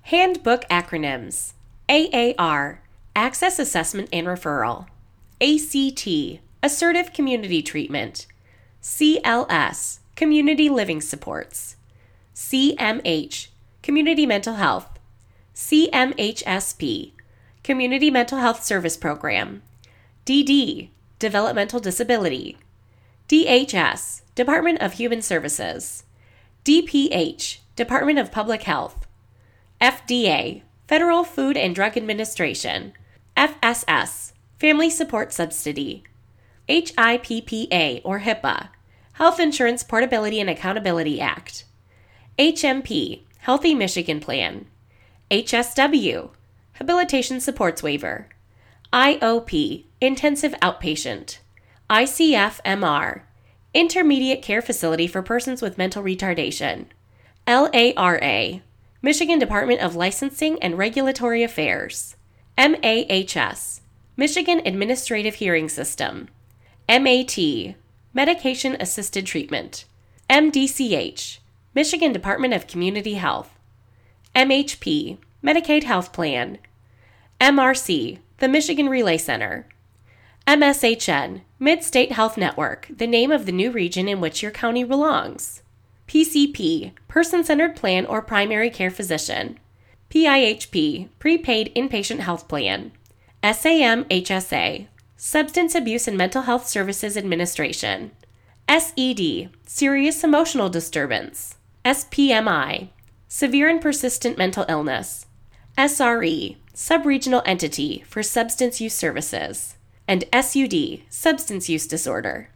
Handbook acronyms. AAR, Access Assessment and Referral. ACT, Assertive Community Treatment. CLS, Community Living Supports. CMH, Community Mental Health. CMHSP, Community Mental Health Service Program. DD, Developmental Disability. DHS, Department of Human Services. DPH, Department of Public Health. FDA, Federal Food and Drug Administration. FSS, Family Support Subsidy. HIPPA or HIPAA, Health Insurance Portability and Accountability Act. HMP, Healthy Michigan Plan. HSW, Habilitation Supports Waiver. IOP, Intensive Outpatient. ICF-MR, Intermediate Care Facility for Persons with Mental Retardation. LARA, Michigan Department of Licensing and Regulatory Affairs. MAHS, Michigan Administrative Hearing System. MAT, Medication Assisted Treatment. MDCH, Michigan Department of Community Health. MHP, Medicaid Health Plan. MRC, the Michigan Relay Center. MSHN, Mid-State Health Network, the name of the new region in which your county belongs. PCP, Person-Centered Plan or Primary Care Physician. PIHP, Prepaid Inpatient Health Plan. SAM-HSA, Substance Abuse and Mental Health Services Administration. SED, Serious Emotional Disturbance. SPMI, Severe and Persistent Mental Illness. SRE, Subregional Entity for Substance Use Services. And SUD, Substance Use Disorder.